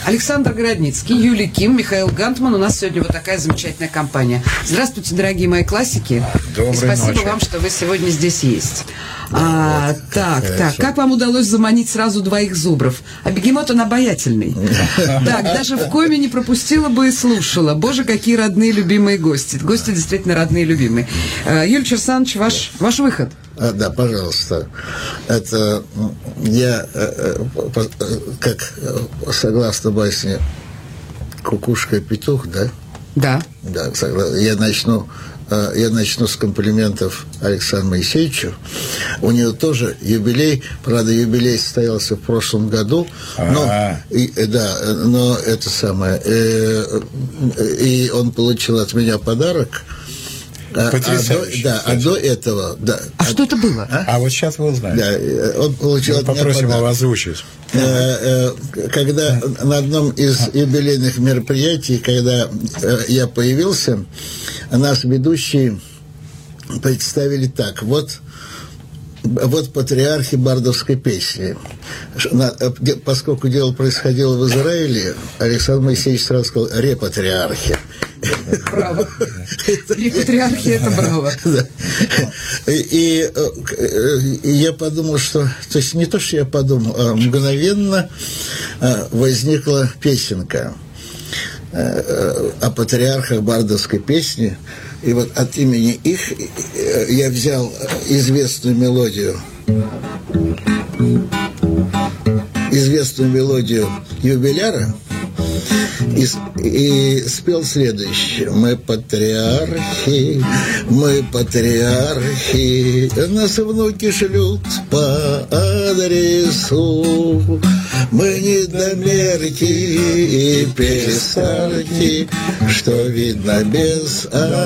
Александр Городницкий, Юлия Ким, Михаил Гантман. У нас сегодня вот такая замечательная компания. Здравствуйте, дорогие мои классики. Доброй и спасибо ночи. вам, что вы сегодня здесь есть. Так, как вам удалось заманить сразу двоих зубров? А бегемот он обаятельный. Так, даже в коме не пропустила бы и слушала. Боже, какие родные, любимые гости. Гости действительно родные и любимые. Юлий Кирсанович, ваш выход. Да, пожалуйста. Это я, как согласно басне «Кукушка и петух», да? Да. Да, согласен. Я начну с комплиментов Александру Моисеевичу. У нее тоже юбилей. Правда, юбилей состоялся в прошлом году. Но это самое. И он получил от меня подарок. До этого... Да. Что это было? А вот сейчас вы узнаете. Да, он получил от меня подарок. Попросим его озвучить. Когда на одном из юбилейных мероприятий, когда я появился, нас ведущие представили так. Вот патриархи бардовской песни. Поскольку дело происходило в Израиле, Александр Моисеевич сразу сказал «репатриархи». Браво. Репатриархия – это браво. Да. И я подумал, что... То есть не то, что я подумал, а мгновенно возникла песенка о патриархах бардовской песни. И вот от имени их я взял известную мелодию юбиляра и спел следующее. Мы патриархи, нас внуки шлют по адресу. Мы недомерки и писарки, что видно без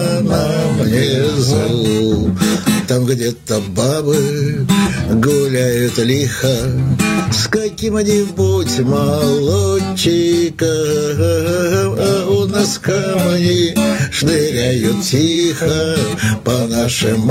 анамнезу. Там где-то бабы гуляют лихо с каким-нибудь молодчиком, а у нас камни шныряют тихо по нашим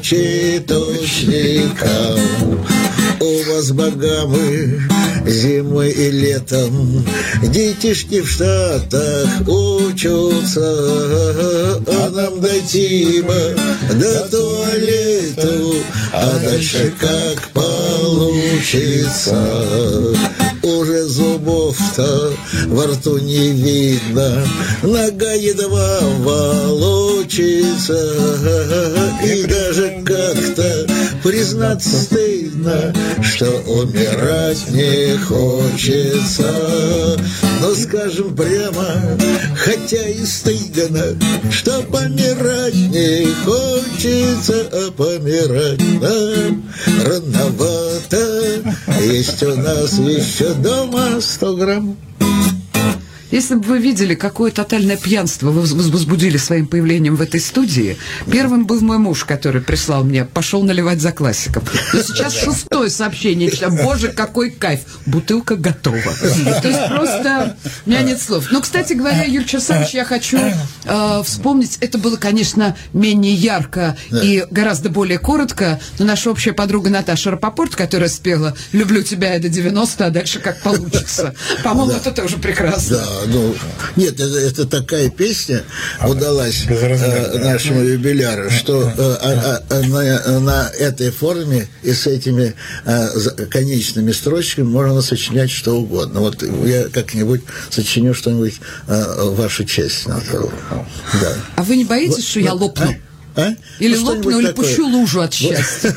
мочеточникам. У вас богамы зимой и летом, детишки в Штатах учатся, а нам дойти бы до туалету, а дальше как получится. Уже зубов-то во рту не видно, нога едва волочится, и даже как-то признаться стыдно, что умирать не хочется. Но скажем прямо, хотя и стыдно, что помирать не хочется, а помирать нам рановато. Есть у нас еще дома 100 грамм. Если бы вы видели, какое тотальное пьянство вы возбудили своим появлением в этой студии, первым был мой муж, который прислал мне, пошел наливать за классиком. Но сейчас 6-е сообщение, боже, какой кайф, бутылка готова. То есть просто у меня нет слов. Но, кстати говоря, Юлий Кирсанович, я хочу вспомнить, это было, конечно, менее ярко и гораздо более коротко, но наша общая подруга Наташа Рапопорт, которая спела «Люблю тебя и до 90, а дальше как получится». По-моему, это тоже прекрасно. Да. Нет, это такая песня удалась нашему юбиляру, что на этой форме и с этими конечными строчками можно сочинять что угодно. Вот я как-нибудь сочиню что-нибудь в вашу честь. Да. А вы не боитесь, что я лопну? Или лопну, или пущу лужу от счастья.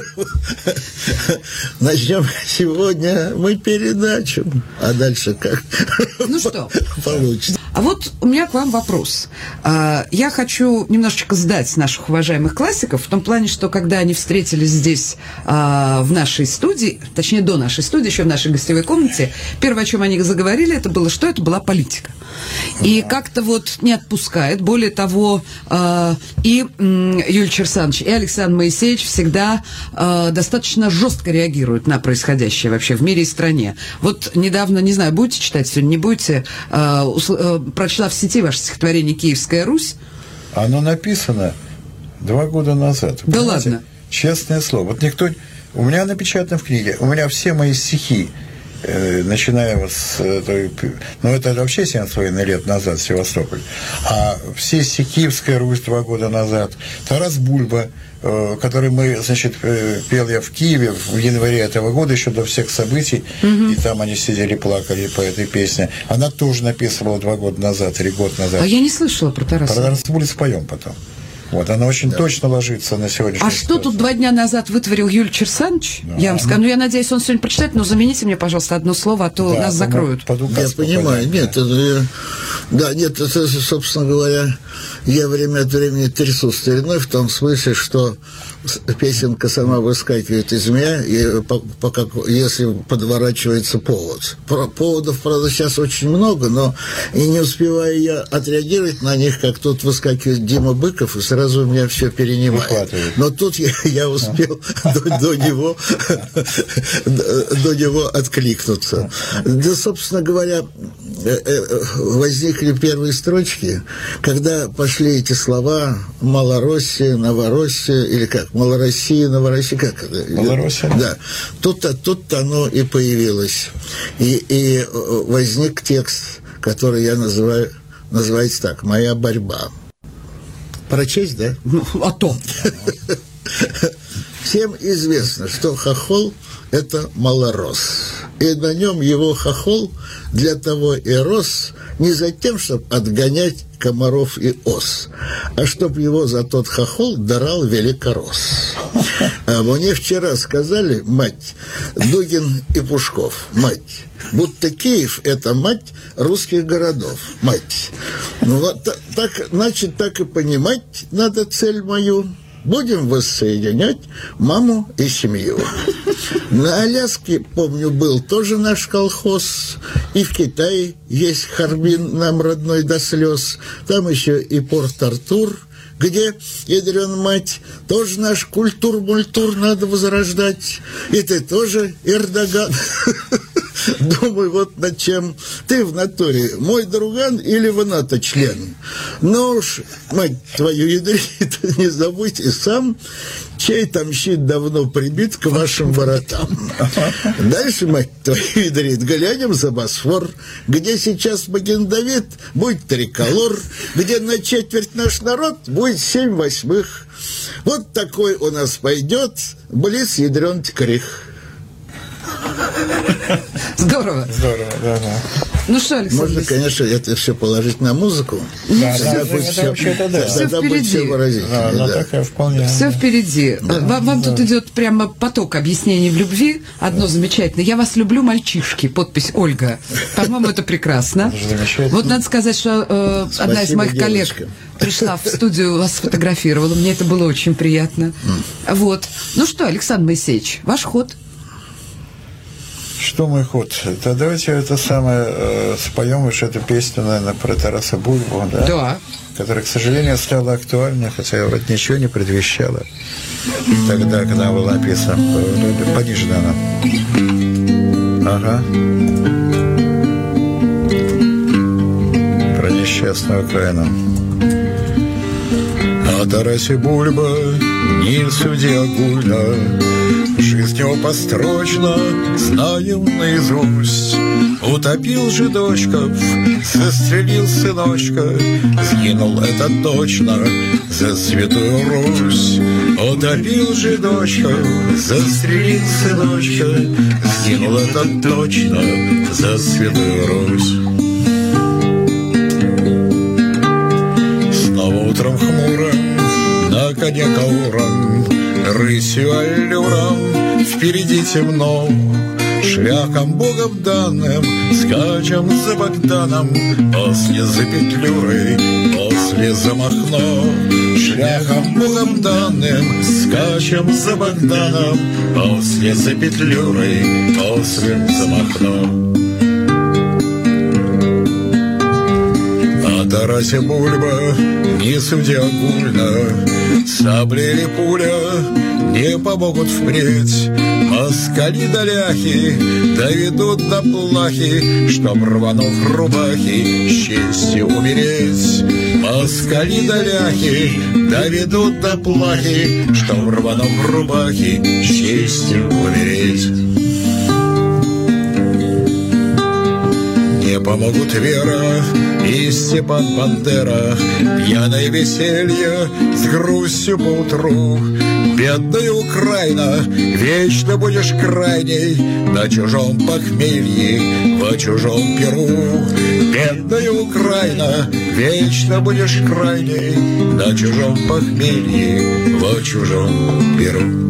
Начнем сегодня мы передачу, а дальше как? Ну что, получится. А вот у меня к вам вопрос. Я хочу немножечко сдать наших уважаемых классиков в том плане, что когда они встретились здесь в нашей студии, точнее до нашей студии, еще в нашей гостевой комнате, первое, о чем они заговорили, это было что? Это была политика. И как-то вот не отпускает. Более того, и Юлий Кирсанович, и Александр Моисеевич всегда достаточно жестко реагируют на происходящее вообще в мире и стране. Вот недавно, не знаю, будете читать сегодня, не будете, прочла в сети ваше стихотворение «Киевская Русь». Оно написано 2 года назад. Да понимаете? Ладно? Честное слово. Вот никто... У меня напечатано в книге, у меня все мои стихи начиная вот с той, ну, это вообще 7,5 лет назад Севастополь, а все Сикивская Русь 2 года назад, Тарас Бульба, который мы, значит, пел я в Киеве в январе этого года, еще до всех событий, и там они сидели, плакали по этой песне. Она тоже написывала 2 года назад, 3 года назад. А я не слышала про Тараса. Про Тараса Бульбу споем потом. Вот, она очень точно ложится на сегодняшний А что тут 2 дня назад вытворил Юлий Черсанович? Да. Я вам скажу, ну, я надеюсь, он сегодня прочитает, но замените мне, пожалуйста, одно слово, а то нас закроют. Я понимаю, нет, это, да, нет, это, собственно говоря, я время от времени трясу стариной в том смысле, что песенка сама выскакивает из меня, если подворачивается повод. Поводов, правда, сейчас очень много, но и не успеваю я отреагировать на них, как тут выскакивает Дима Быков, и сразу у меня все перенимает. Но тут я успел до него откликнуться. Да, собственно говоря, возникли первые строчки, когда пошли эти слова «Малороссия», «Новороссия», или как, «Малороссия», «Новороссия», как это? «Малороссия». Да. Тут оно и появилось. И возник текст, который я называется так «Моя борьба». Прочесть, да? Ну, а то. Всем известно, что хохол – это малорос. И на нем его хохол для того и рос, не за тем, чтобы отгонять комаров и ос, а чтоб его за тот хохол дарал великорос. А мне вчера сказали, мать, Дугин и Пушков, мать, будто Киев – это мать русских городов, мать. Ну, вот так, значит, так и понимать надо цель мою. Будем воссоединять маму и семью. На Аляске, помню, был тоже наш колхоз. И в Китае есть Харбин, нам родной до слез. Там еще и Порт-Артур, где, ядрен мать, тоже наш культур-мультур надо возрождать. И ты тоже, Эрдоган. Думаю, вот над чем ты в натуре, мой друган или в НАТО член. Ну уж, мать твою ядрит, не забудь и сам, чей там щит давно прибит к вашим воротам. Дальше, мать твою ядрит, глянем за Босфор, где сейчас Маген-Давид, будет триколор, где на четверть наш народ будет 7/8. Вот такой у нас пойдет близ ядрен крих. Здорово. Здорово, да. Ну что, Александр? Можно, конечно, это все положить на музыку. Да, тогда будет все выразительно. Да, такая вполне. Все впереди. Вам тут идет прямо поток объяснений в любви. Одно замечательное. Я вас люблю, мальчишки. Подпись Ольга. По-моему, это прекрасно. Вот надо сказать, что одна из моих коллег пришла в студию, вас сфотографировала. Мне это было очень приятно. Вот. Ну что, Александр Моисеевич, ваш ход. Что мой ход? Да давайте это самое споем уж эту песню, наверное, про Тараса Бульбу, да? Да. Которая, к сожалению, стала актуальной, хотя вот ничего не предвещала тогда, когда она была написана. Пониже, она. Ага. Про несчастную Украину. А Тарасе Бульба не суди огульно, жизнь его построчно знаем наизусть. Утопил же дочков, застрелил сыночка, сгинул это точно за святую Русь. Утопил же дочков, застрелил сыночка, сгинул это точно за святую Русь. Снова утром хмуро, на коне Кауром, рысью аллюром, впереди темно, шляхом Богом данным, скачем за Богданом, после за Петлюрой, после за Махно. Шляхом Богом данным, скачем за Богданом, после за Петлюрой, после за Махно. А Тарасе Бульба не суди огульно, сабли или пуля не помогут впредь. Москали да ляхи доведут до плахи, чтоб, рванув рубахи, с честью умереть. Москали да ляхи доведут до плахи, чтоб, рванув рубахи, с честью умереть. помогут Вера и Степан Бандера. Пьяное веселье с грустью поутру. Бедная Украина, вечно будешь крайней на чужом похмелье, в чужом перу. Бедная Украина, вечно будешь крайней на чужом похмелье, в чужом перу.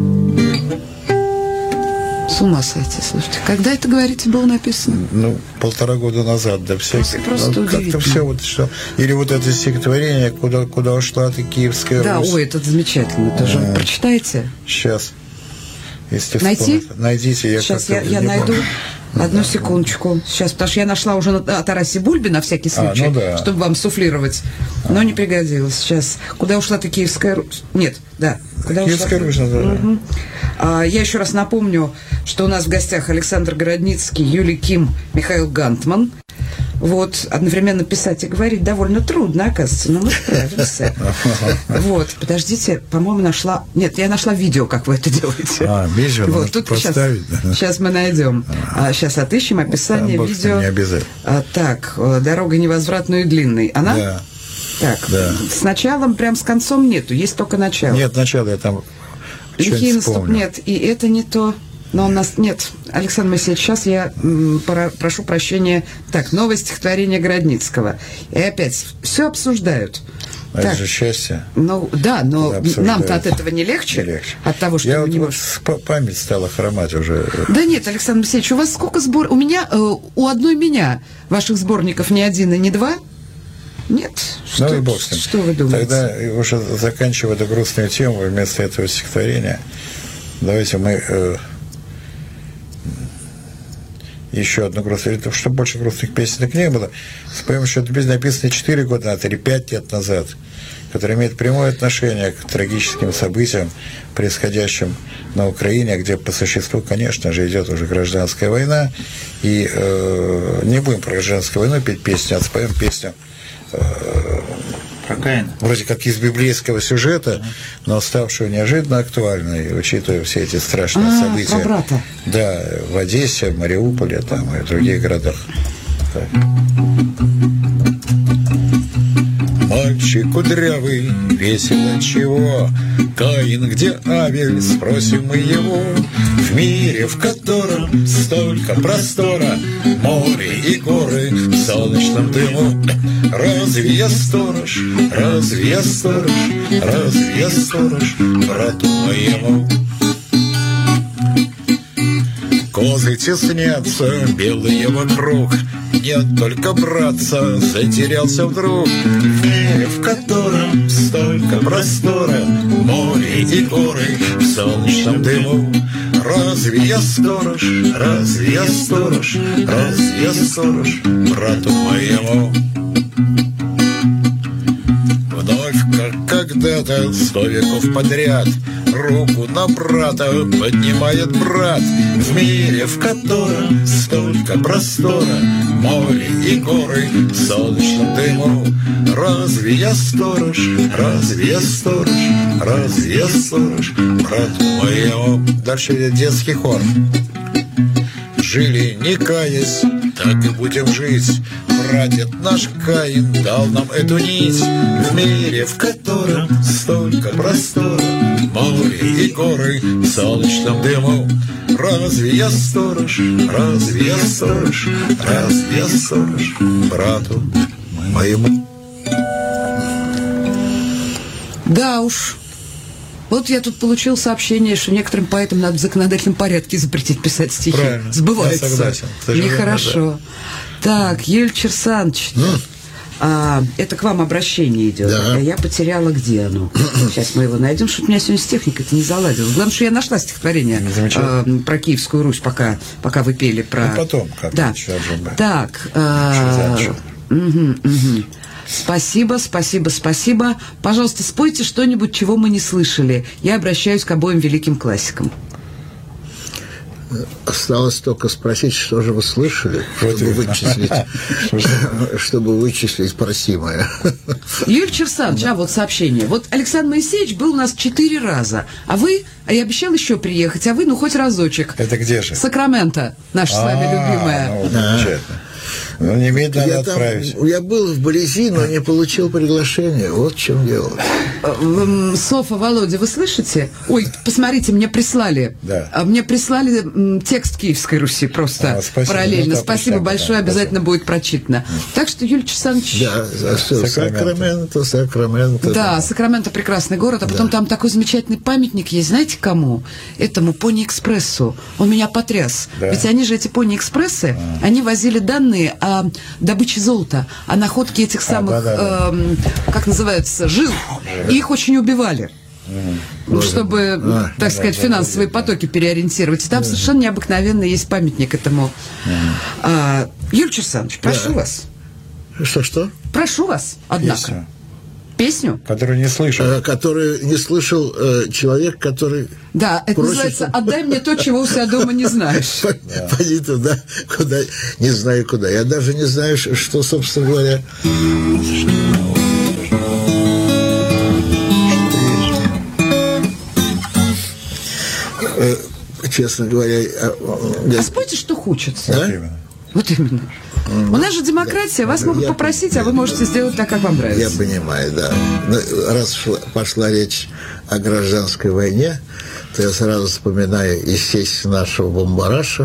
С ума сойти, слушайте. Когда это, говорите, было написано? 1,5 года назад, да, всяких. Просто удивительно. Как-то все вот что. Или вот это стихотворение, куда ушла ты, Киевская Да, Русь. ой, это замечательно тоже. Прочитайте. Сейчас. Если Найти? Найдите. Сейчас я найду. Одну секундочку. Сейчас, потому что я нашла уже о Тарасе Бульбе на всякий случай, да. чтобы вам суфлировать. Но не пригодилось. Сейчас. Куда ушла ты, Киевская Русь? Нет, да. Куда Киевская Русь, да. Я еще раз напомню, что у нас в гостях Александр Городницкий, Юлий Ким, Михаил Гантман. Вот, одновременно писать и говорить довольно трудно, оказывается, но мы справимся. Вот, подождите, по-моему, нашла... Нет, я нашла видео, как вы это делаете. Видео вот, надо тут поставить. Сейчас мы найдем. Сейчас отыщем описание видео. Не обязательно. Так, «Дорога невозвратной и длинной». Она? Да. Так, да. С началом, прям с концом нету, есть только начало. Нет, начало я там лихие наступ нет, и это не то... Но у нас нет. Александр Моисеевич, сейчас я прошу прощения. Так, новое стихотворение Городницкого. И опять все обсуждают. Это же счастье. Ну, да, но нам-то от этого не легче. Не легче. От того, что я мы не вот можем... память стала хромать уже. Да нет, Александр Моисеевич, у вас сколько у меня, у одной меня ваших сборников ни один и не два? Нет. Ну и бог с ним. Что вы думаете? Тогда, уже заканчивая эту грустную тему, вместо этого стихотворения, давайте мы... еще одну грустную, чтобы больше грустных песенок не было, споем, что эта песня написана 4 года назад или 5 лет назад, которая имеет прямое отношение к трагическим событиям, происходящим на Украине, где по существу, конечно же, идет уже гражданская война, и не будем про гражданскую войну петь песню, а споем песню вроде как из библейского сюжета, но ставшую неожиданно актуальной, учитывая все эти страшные события. Про брата. Да, в Одессе, в Мариуполе там, и в других городах. Так. Мальчик кудрявый, весело чего? Каин, где Авель, спросим мы его. В мире, в котором столько простора, море и горы в солнечном дыму. Разве я сторож, разве я сторож, разве я сторож брату моему? Козы теснятся, белые вокруг, нет только братца, затерялся вдруг. В мире, в котором столько простора, море и горы в солнечном дыму. Разве я сторож, разве я сторож, разве я сторож брату моему? Вновь, как когда-то, 100 веков подряд, руку на брата поднимает брат. В мире, в котором столько простора, море и горы в солнечном дыму. Разве я сторож, разве я сторож, разве я сторож брату моему? Дальше идет детский хор. Жили, не каясь, так и будем жить. Прадед наш Каин дал нам эту нить. В мире, в котором столько простора, море и горы в солнечном дыму. Разве я сторож, разве я сторож, разве я сторож брату моему? Да уж. Вот я тут получил сообщение, что некоторым поэтам надо в законодательном порядке запретить писать стихи. Правильно. Сбывается. Я согласен. Нехорошо. Да. Так, Юлий Черсанович, это к вам обращение идет. Да. А я потеряла, где оно. Сейчас мы его найдем, что у меня сегодня с техникой-то не заладилось. Главное, что я нашла стихотворение про Киевскую Русь, пока вы пели про... Ну, потом, как да. Так. Спасибо, спасибо, спасибо. Пожалуйста, спойте что-нибудь, чего мы не слышали. Я обращаюсь к обоим великим классикам. Осталось только спросить, что же вы слышали, чтобы вычислить просимое. Юлий Черсанович, вот сообщение. Вот Александр Моисеевич был у нас 4 раза, а я обещал еще приехать, хоть разочек. Это где же? Сакраменто, наша с вами любимая. Замечательно. Ну, немедленно отправить. Я был вблизи, но не получил приглашения. Вот в чем дело. Софа, Володя, вы слышите? Ой, посмотрите, мне прислали. Да. Мне прислали текст Киевской Руси просто параллельно. Спасибо большое, обязательно будет прочитано. Так что, Юлий Александрович... Да, Сакраменто. Да, Сакраменто прекрасный город, а потом там такой замечательный памятник есть, знаете кому? Этому Пони-экспрессу. Он меня потряс. Да. Ведь они же, эти Пони-экспрессы, они возили данные о добыче золота, о находке этих самых, как называется, жил. И их очень убивали. Чтобы, так сказать, финансовые потоки переориентировать. И там совершенно необыкновенно есть памятник этому. Юрий Александрович, прошу вас. Что? Прошу вас, однако. Песню? Которую не слышал. Которую не слышал человек, который... Да, это называется «Отдай мне то, чего у себя дома не знаешь». Пойди туда, куда, не знаю куда. Я даже не знаю, что, собственно говоря... Честно говоря... А спойте, что хочется. Да? Вот именно. У нас же демократия, вас могут попросить, а вы можете сделать так, как вам нравится. Я понимаю, да. Но раз пошла речь о гражданской войне, то я сразу вспоминаю, естественно, нашего Бомбараша,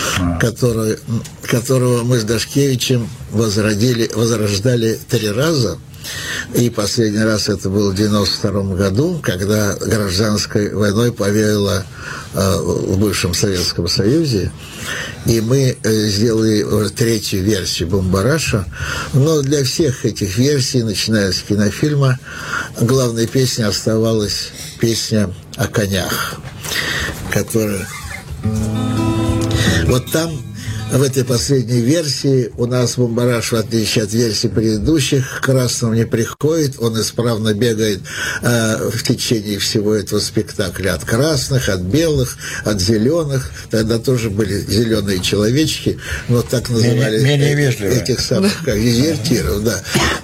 которого мы с Дашкевичем возрождали 3 раза. И последний раз это было в 1992 году, когда гражданской войной повеяло в бывшем Советском Союзе. И мы сделали 3-ю версию Бомбараша. Но для всех этих версий, начиная с кинофильма, главной песней оставалась песня о конях, которая... Вот там, в этой последней версии, у нас Бомбараш, в отличие от версий предыдущих, к красному не приходит, он исправно бегает в течение всего этого спектакля от красных, от белых, от зеленых. Тогда тоже были зеленые человечки, но так называли этих самых, как дезертиров, да.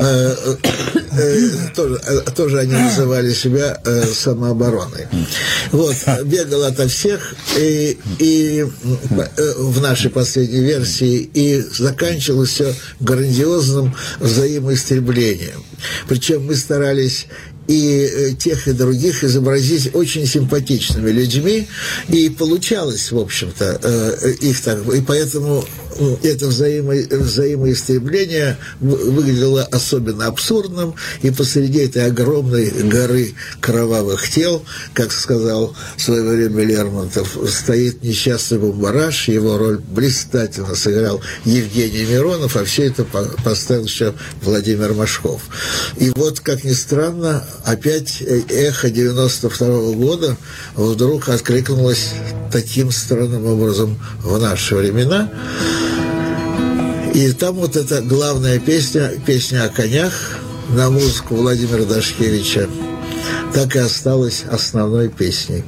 Тоже они называли себя самообороной. Вот, бегал ото всех, и в нашей последней версии, и заканчивалось все грандиозным взаимоистреблением. Причем мы старались и тех, и других изобразить очень симпатичными людьми, и получалось, в общем-то, их так, и поэтому это взаимоистребление выглядело особенно абсурдным, и посреди этой огромной горы кровавых тел, как сказал в свое время Лермонтов, стоит несчастный Бомбараш, его роль блистательно сыграл Евгений Миронов, а все это поставил еще Владимир Машков. И вот, как ни странно, опять эхо 92-го года вдруг откликнулось таким странным образом в наши времена. И там вот эта главная песня о конях на музыку Владимира Дашкевича так и осталась основной песней.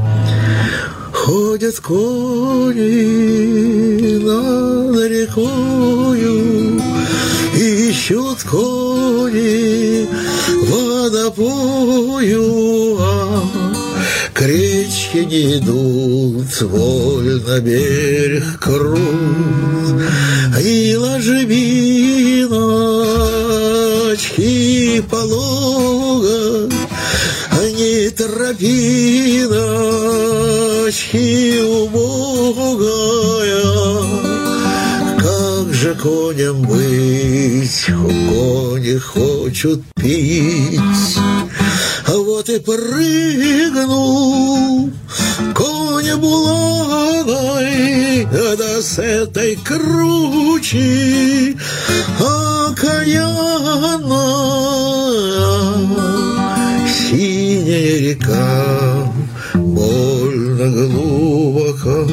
Ходят кони над рекою, ищут кони водопою, а к речке не идут, вольно берег крут, и ложбиночки полога, не тропиночки убогая. Как же коням быть, кони хочут пить, а вот и прыгнул конь булавой, да с этой кручи окаянная синяя река, больно глубоко.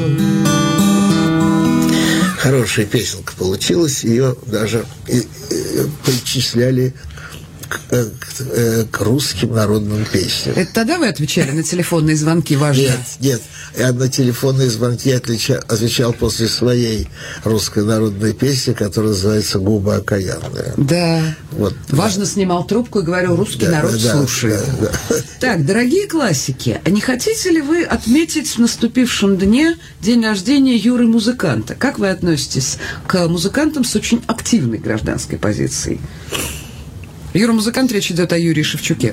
Хорошая песенка получилась, ее даже причисляли к русским народным песням. Это тогда вы отвечали на телефонные звонки, важно? Нет. Я на телефонные звонки отвечал после своей русской народной песни, которая называется «Губы окаянные». Да. Вот, важно, снимал трубку и говорил: русский народ слушает. Да. Так, дорогие классики, а не хотите ли вы отметить в наступившем дне день рождения Юры Музыканта? Как вы относитесь к музыкантам с очень активной гражданской позицией? Юра Музыкант, речь идет о Юрии Шевчуке.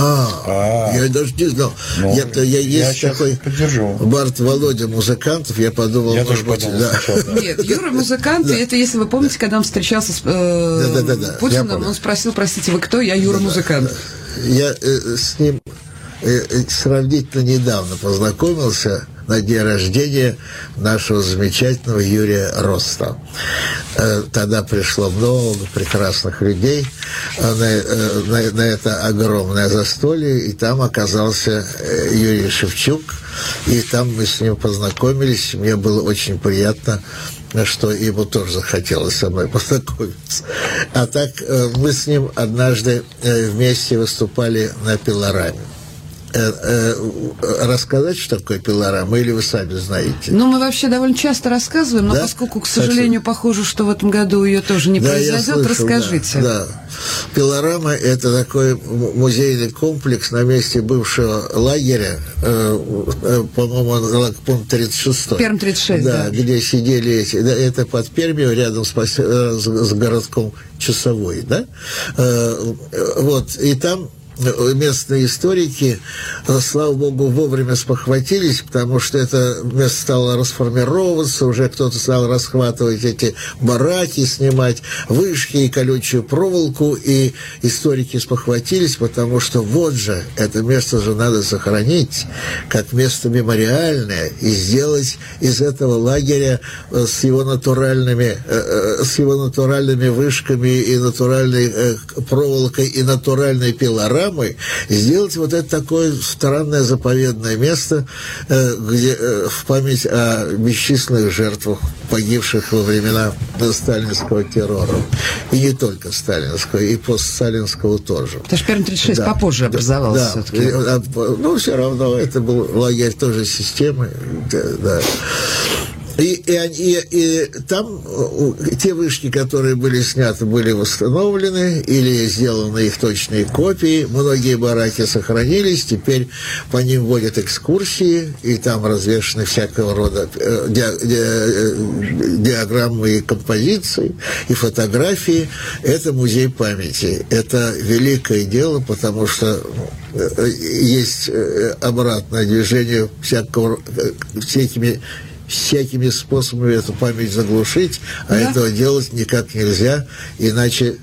Я даже не знал. Я есть такой Барт Володя Музыкантов, я подумал, я тоже подумал. Нет, Юра Музыкант, это, если вы помните, когда он встречался с Путиным, он спросил: простите, вы кто? Я Юра Музыкант. Я с ним сравнительно недавно познакомился на день рождения нашего замечательного Юрия Роста. Тогда пришло много прекрасных людей на это огромное застолье, и там оказался Юрий Шевчук, и там мы с ним познакомились. Мне было очень приятно, что ему тоже захотелось со мной познакомиться. А так мы с ним однажды вместе выступали на пилораме. Рассказать, что такое пилорама, или вы сами знаете? Ну, мы вообще довольно часто рассказываем, но поскольку, к сожалению, похоже, что в этом году ее тоже не произойдет, расскажите. Да. Пилорама – это такой музейный комплекс на месте бывшего лагеря, по-моему, лагерь 36. Пермь 36, да. Где сидели эти. Это под Пермью, рядом с городком Часовой, да? Вот, и там местные историки, слава богу, вовремя спохватились, потому что это место стало расформироваться, уже кто-то стал расхватывать эти бараки, снимать вышки и колючую проволоку, и историки спохватились, потому что вот же, это место же надо сохранить как место мемориальное и сделать из этого лагеря с его натуральными вышками и натуральной проволокой и натуральной пилорамой, сделать вот это такое странное заповедное место, где в память о бесчисленных жертвах, погибших во времена сталинского террора. И не только сталинского, и постсталинского тоже. Потому что Пермь 36 попозже образовался все-таки. Ну, все равно это был лагерь тоже системы. Да. И там те вышки, которые были сняты, были восстановлены или сделаны их точные копии. Многие бараки сохранились, теперь по ним водят экскурсии, и там развешаны всякого рода диаграммы и композиции, и фотографии. Это музей памяти. Это великое дело, потому что есть обратное движение всякими способами эту память заглушить, этого делать никак нельзя, иначе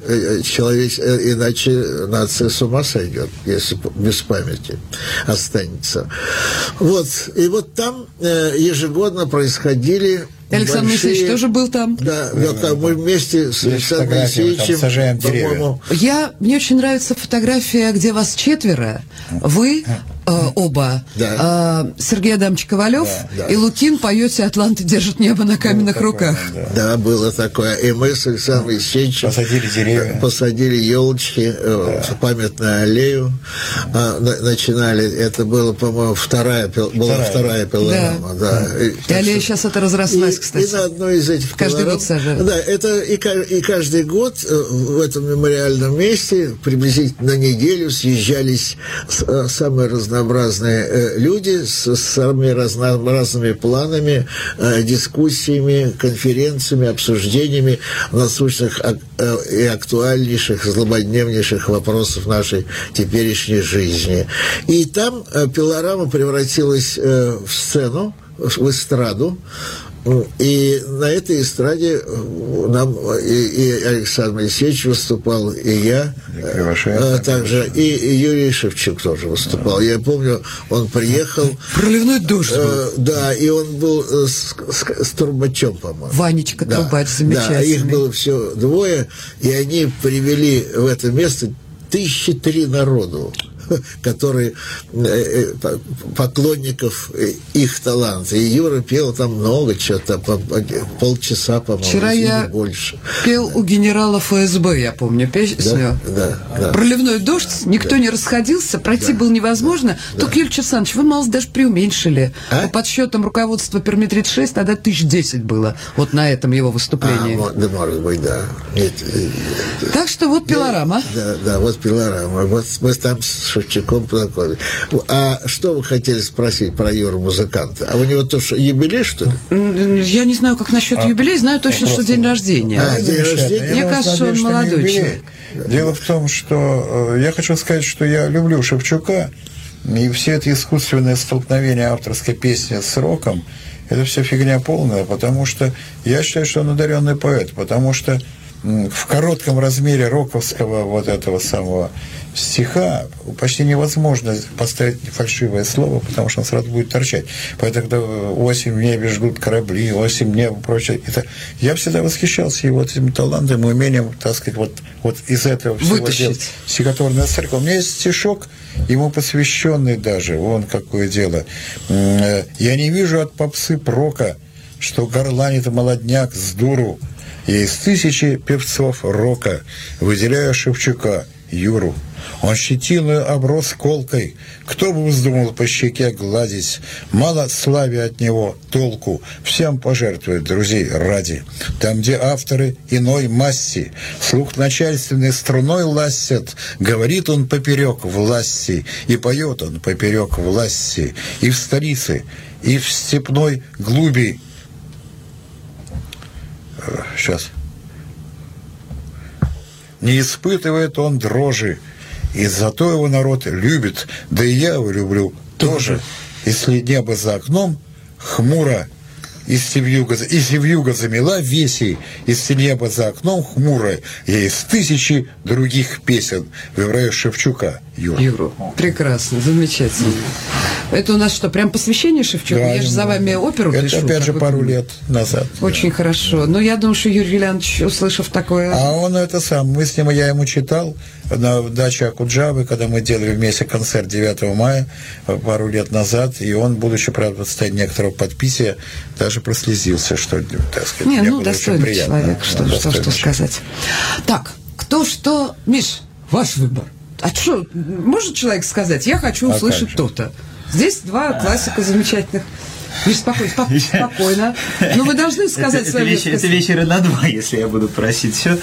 нация с ума сойдет, если без памяти останется. Вот. И вот там ежегодно происходили Александр Моисеевич тоже был там. Да, там мы вместе с Александром Моисеевичем, сажаем деревья. Мне очень нравится фотография, где вас четверо, вы оба, Сергей Адамович Ковалев и Лукин, поете «Атланты держат небо на каменных руках». Да, было такое. И мы с Александром Моисеевичем посадили деревья, посадили елочки, памятную аллею начинали. Это было, по-моему, вторая пилорама. Да. И аллея сейчас это разрослась, кстати. И на одной из этих каждый год сажают. Да, это и каждый год в этом мемориальном месте приблизительно на неделю съезжались самые разнообразные люди с самыми разнообразными планами, дискуссиями, конференциями, обсуждениями насущных и актуальнейших, злободневнейших вопросов нашей теперешней жизни. И там пилорама превратилась в сцену, в эстраду. И на этой эстраде нам и Александр Моисеевич выступал, и я, также и Юрий Шевчук тоже выступал. Я помню, он приехал... Проливной дождь был. Да, и он был с трубачом, по-моему. Ванечка Трубач, замечательный. Да, их было все двое, и они привели в это место 1003 народу. которые поклонников их таланта. И Юра пел там много чего-то, полчаса, по-моему, вчера я больше. Пел у генерала ФСБ, я помню, песню. Да. «Проливной дождь», никто не расходился, пройти было невозможно. Только, Юрий Александрович, вы мало даже преуменьшили. По подсчетам руководства Перми-36 тогда 1010 было вот на этом его выступлении. Да, может быть, да. Нет. Так что вот пилорама. Да, вот пилорама. Вот мы там с Шевчуком познакомились. А что вы хотели спросить про Юру музыканта? А у него тоже юбилей, что ли? Я не знаю, как насчет юбилея, знаю точно, что день рождения. День рождения? Мне кажется, что он молодой человек. Дело в том, что я хочу сказать, что я люблю Шевчука, и все это искусственное столкновение авторской песни с роком, это все фигня полная, потому что я считаю, что он одаренный поэт, потому что в коротком размере роковского вот этого самого стиха почти невозможно поставить фальшивое слово, потому что он сразу будет торчать. Поэтому когда «Осень в небе ждут корабли», «Осень в небе» и прочее. Я всегда восхищался его этим талантом и умением, так сказать, вот из этого всего делать стихотворное церковь. У меня есть стишок, ему посвященный даже, вон какое дело. «Я не вижу от попсы прока, что горланит молодняк с дуру. Я из 1000 певцов рока выделяю Шевчука, Юру. Он щетиную оброс колкой, кто бы вздумал по щеке гладить, мало славе от него толку, всем пожертвует друзей ради. Там, где авторы иной масти, слух начальственной струной ластят, говорит он поперек власти, и поет он поперек власти, и в столице, и в степной глуби. Сейчас. Не испытывает он дрожи, и зато его народ любит, да и я его люблю тоже. Если небо за окном хмуро, и севьюга замела весей, если небо за окном хмуро, я из 1000 других песен выбираю Шевчука, Юру. Прекрасно, замечательно. Это у нас что, прям посвящение Шевчуку? Да, я же за вами оперу пишу. Это, опять же, пару лет назад. Очень хорошо. Но я думаю, что Юрий Юлианович, услышав такое... А он я ему читал на даче Акуджавы, когда мы делали вместе концерт 9 мая, пару лет назад, и он, будучи, правда, в состоянии некоторого подписия, даже прослезился, что, так сказать, мне было достойный очень приятно. Человек, что сказать. Так, кто что... Миш, ваш выбор. А что, может человек сказать, я хочу услышать то-то? Здесь два классика замечательных. Миш, спокойно. Но вы должны сказать свою версию. Это вечера на 2, если я буду просить все.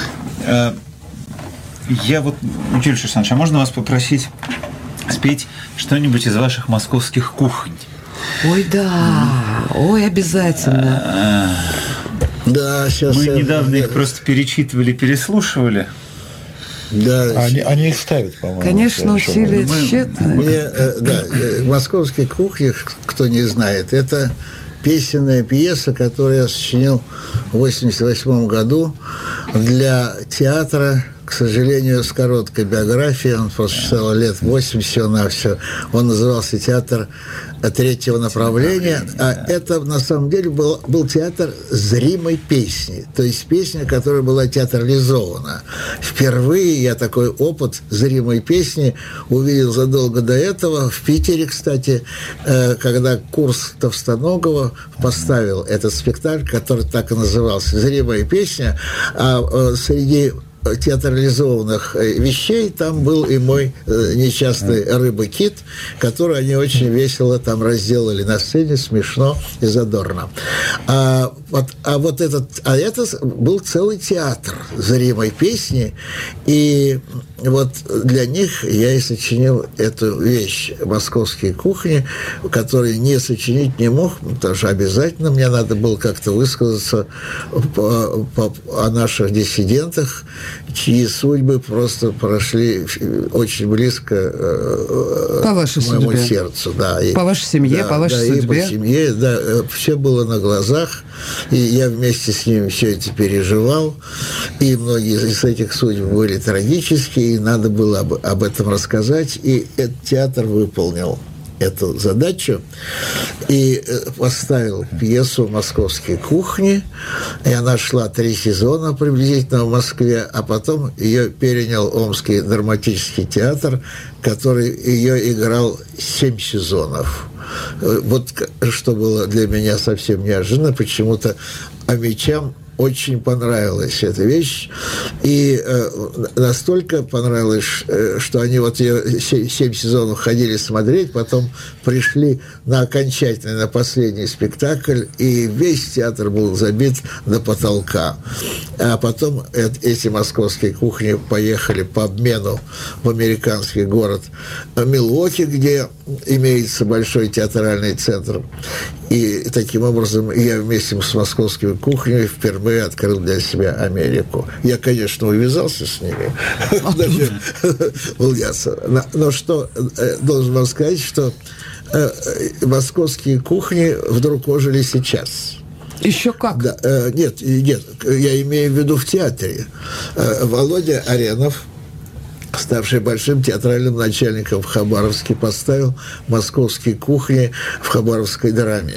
Я вот, Юрий Александрович, а можно вас попросить спеть что-нибудь из ваших московских кухонь? Ой, да. Ой, обязательно. Да, сейчас... Мы недавно их просто перечитывали, переслушивали. Да, они их ставят, по-моему. Конечно, усилия тщетные. В московской кухне, кто не знает, это песенная пьеса, которую я сочинил в 1988 году для театра, к сожалению, с короткой биографией. Он прочитал лет 8 всего-навсего. Он назывался «Театр третьего направления», а это на самом деле был театр зримой песни, то есть песня, которая была театрализована. Впервые я такой опыт зримой песни увидел задолго до этого в Питере, кстати, когда курс Товстоногова поставил этот спектакль, который так и назывался «Зримая песня», а среди театрализованных вещей там был и мой несчастный рыба-кит, который они очень весело там разделали на сцене, смешно и задорно. Это был целый театр зримой песни, и вот для них я и сочинил эту вещь «Московские кухни», которую не сочинить не мог, потому что обязательно мне надо было как-то высказаться о наших диссидентах, чьи судьбы просто прошли очень близко к моему сердцу. Да, по вашей семье, по вашей судьбе. И по семье, да, все было на глазах, и я вместе с ними все это переживал, и многие из этих судеб были трагические, и надо было об этом рассказать, и этот театр выполнил эту задачу и поставил пьесу «Московские кухни». И она шла 3 сезона приблизительно в Москве, а потом ее перенял Омский драматический театр, который ее играл 7 сезонов. Вот что было для меня совсем неожиданно, почему-то амичам очень понравилась эта вещь, и настолько понравилось, что они вот ее 7 сезонов ходили смотреть, потом пришли на окончательный, на последний спектакль, и весь театр был забит до потолка. А потом эти московские кухни поехали по обмену в американский город Милуоки, где имеется большой театральный центр. И таким образом я вместе с московскими кухнями впервые открыл для себя Америку. Я, конечно, увязался с ними. Но что должен вам сказать, что московские кухни вдруг ожили сейчас. Еще как? Да, нет, я имею в виду в театре. Володя Аренов, ставший большим театральным начальником в Хабаровске, поставил «Московские кухни» в хабаровской драме.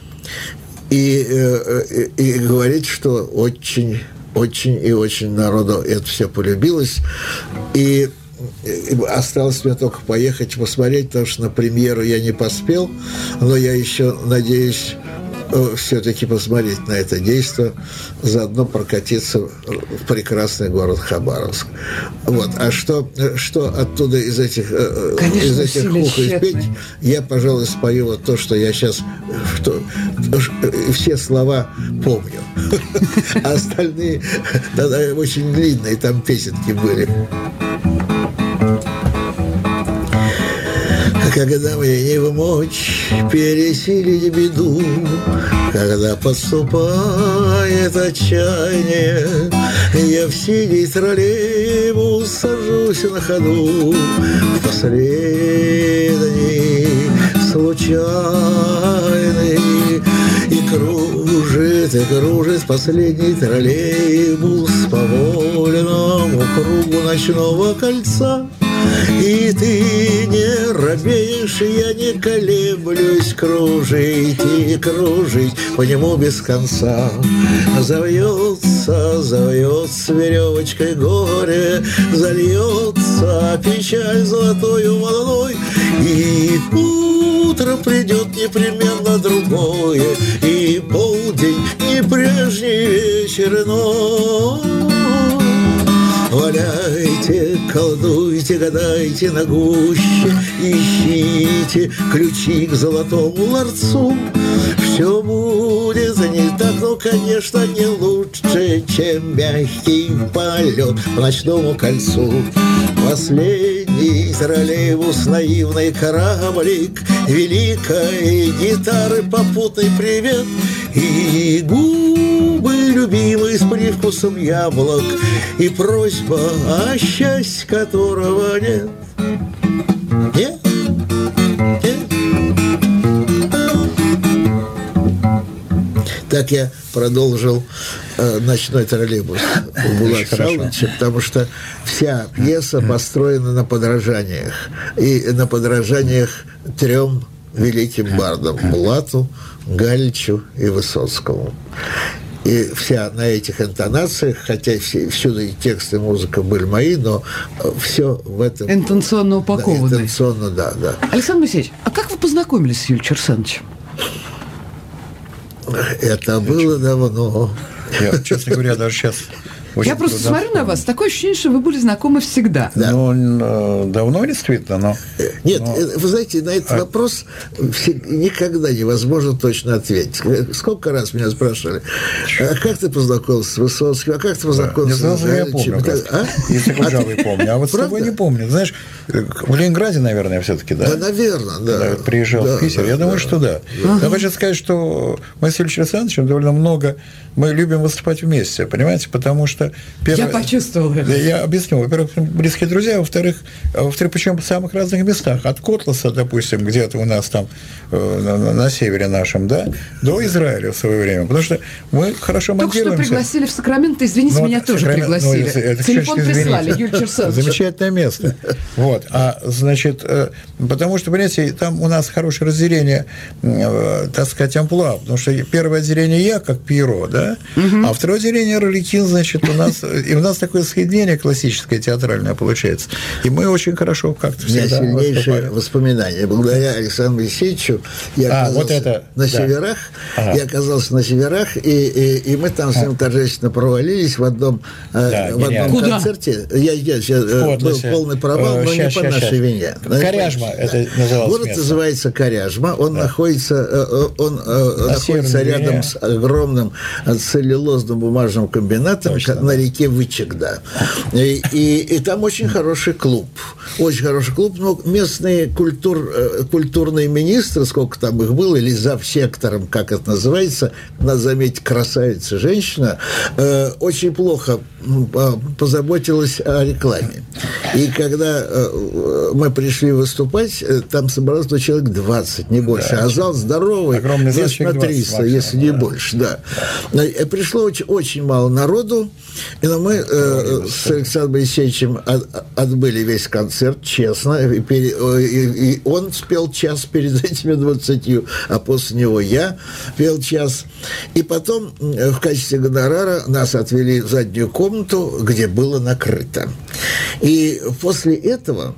И говорит, что очень и очень народу это все полюбилось. И осталось мне только поехать посмотреть, потому что на премьеру я не поспел, но я еще надеюсь все-таки посмотреть на это действо, заодно прокатиться в прекрасный город Хабаровск. Вот. А что оттуда из этих кухонь спеть, я, пожалуй, спою вот то, что я сейчас все слова помню. А остальные тогда очень длинные, там песенки были. Когда мне не в мочь пересилить беду, когда подступает отчаяние, я в синий троллейбус сажусь на ходу, в последний случайный, и кружит последний троллейбус по вольному кругу ночного кольца. И ты не робеешь, я не колеблюсь кружить и кружить по нему без конца. Завьется веревочкой горе, зальется печаль золотою волной, и утро придет непременно другое, и полдень не прежний вечер, но валяйте, колдуйте, гадайте на гуще, ищите ключи к золотому ларцу. Все будет не так, но, конечно, не лучше, чем мягкий полет по ночному кольцу. Последний троллейбус, наивный кораблик, великой гитары попутный привет, и губы любимые с привкусом яблок, и просьба, о счастье которого нет. Нет? Нет? Так я продолжил «Ночной троллейбус» у Булата Шалыча, потому что вся пьеса построена на подражаниях. И на подражаниях 3 великим бардам – Булату, Галичу и Высоцкому. И вся на этих интонациях, хотя всюду и текст, и музыка были мои, но все в этом... Интенционно упакованы. Да, интенционно, да. Александр Моисеевич, а как вы познакомились с Юлием Черсановичем? Это было давно. Я, честно говоря, даже сейчас... Я просто смотрю на вас, такое ощущение, что вы были знакомы всегда. Да. Ну, давно действительно, но... Нет, вы знаете, на этот вопрос никогда невозможно точно ответить. Сколько раз меня спрашивали, а как ты познакомился с Высоцким, а как ты познакомился с Галичем? Я помню, если Куджавый помню, а вот с тобой не помню. Знаешь, в Ленинграде, наверное, все-таки, да? Да, наверное, да. Когда приезжал в Питер, я думаю, что да. Я хочу сказать, что мы с Юлием Александровичем довольно много, мы любим выступать вместе, понимаете, потому что что... Я почувствовал это. Я объясню. Во-первых, близкие друзья, во-вторых, причем в самых разных местах. От Котласа, допустим, где-то у нас там на севере нашем, да, до Израиля в свое время. Потому что мы хорошо монтируемся. Только что пригласили в Сакраменто, извините, меня тоже пригласили. Телефон прислали, Юрий Черсанович. Замечательное место. Вот. Значит, потому что, понимаете, там у нас хорошее разделение, так сказать, амплуа. Потому что первое отделение я, как Пьеро, да, а второе отделение Арлекин, значит, у нас... И у нас такое соединение классическое, театральное получается. И мы очень хорошо как-то всегда воспринимаем. У меня сильнейшие воспоминания. Благодаря Александру Моисеевичу я оказался на северах. Я оказался на северах, и мы там с ним торжественно провалились в одном концерте. Был полный провал, но не по нашей вине. Коряжма это называлось. Город называется Коряжма. Он находится рядом с огромным целлюлозным бумажным комбинатом на реке Вычегда. И там очень хороший клуб. Очень хороший клуб, но местные культурные министры, сколько там их было, или завсектором, как это называется, надо заметить, красавица женщина, очень плохо позаботилась о рекламе. И когда мы пришли выступать, там собралось человек 20, не больше. А зал здоровый, мест на 300, если не больше. Да. Пришло очень мало народу, но мы с Александром Моисеевичем отбыли весь концерт, честно. И он спел час перед этими 20, а после него я пел час. И потом в качестве гонорара нас отвели в заднюю комнату, где было накрыто. И после этого,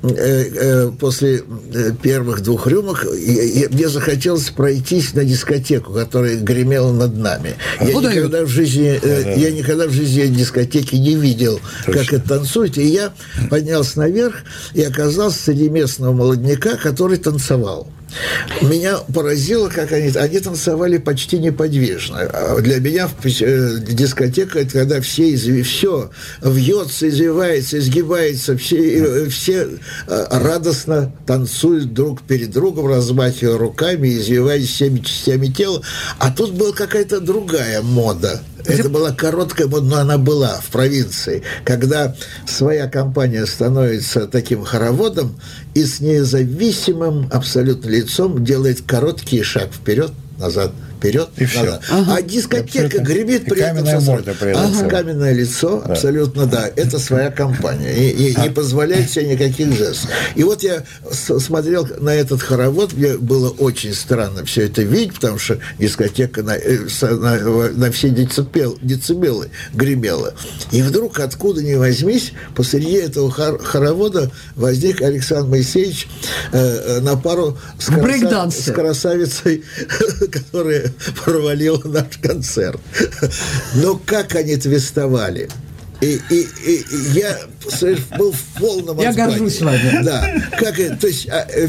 после первых 2 рюмок, мне захотелось пройтись на дискотеку, которая гремела над нами. Я никогда в жизни дискотеки не видел, как это танцуют. И я поднялся наверх и оказался среди местного молодняка, который танцевал. Меня поразило, как они танцевали почти неподвижно. Для меня дискотека – это когда все вьется, извивается, изгибается, все радостно танцуют друг перед другом, размахивая руками, извиваясь всеми частями тела. А тут была какая-то другая мода. Это была короткая мода, но она была в провинции, когда своя компания становится таким хороводом и с независимым абсолютно лицом делает короткий шаг вперед, назад, вперед, и назад. А дискотека гремит при этом. Каменное лицо, абсолютно, да. Это своя компания. И не позволяет себе никаких жестов. И вот я смотрел на этот хоровод, мне было очень странно все это видеть, потому что дискотека на все децибелы гремела. И вдруг, откуда ни возьмись, посреди этого хоровода возник Александр Моисеевич на пару с красавицей, которая провалила наш концерт. Но как они твистовали! И я был в полном Я горжусь вами. Да. То есть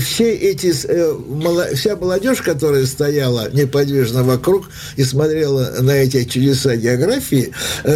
вся молодежь, которая стояла неподвижно вокруг и смотрела на эти чудеса географии,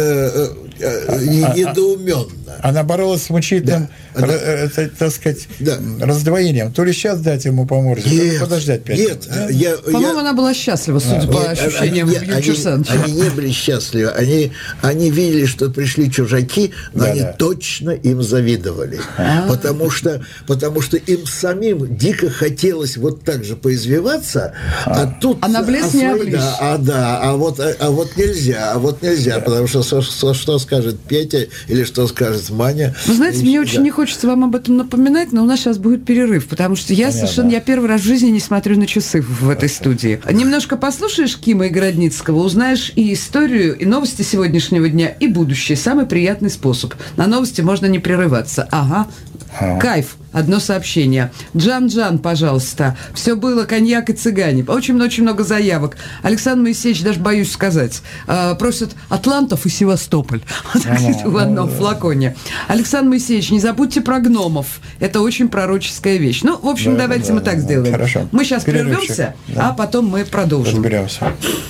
недоуменно. Она боролась с мучительным, так сказать, раздвоением. То ли сейчас дать ему по морде, то ли подождать 5 минут. По-моему, она была счастлива, судя по ощущениям Юрия Черсановича. Они не были счастливы. Они видели, что пришли чужаки, но они точно им завидовали. Потому что им самим дико хотелось вот так же поизвиваться, а тут... А на блеск не обличь. А вот нельзя, потому что что скажет Петя или что скажет Маня. Вы знаете, мне очень не хочется вам об этом напоминать, но у нас сейчас будет перерыв, потому что я первый раз в жизни не смотрю на часы в этой студии. Немножко послушаешь Кима и Городницкого, узнаешь и историю, и новости сегодняшнего дня, и будущее. Самый приятный способ. На новости можно не прерываться. Кайф. Одно сообщение. Джан, пожалуйста. Все было, коньяк и цыгане. Очень много заявок. Александр Моисеевич, даже боюсь сказать, просят Атлантов и Севастополь. В одном флаконе. Александр Моисеевич, не забудьте про гномов. Это очень пророческая вещь. Ну, в общем, давайте мы так сделаем. Хорошо. Мы сейчас прервемся, а потом мы продолжим. Разберемся.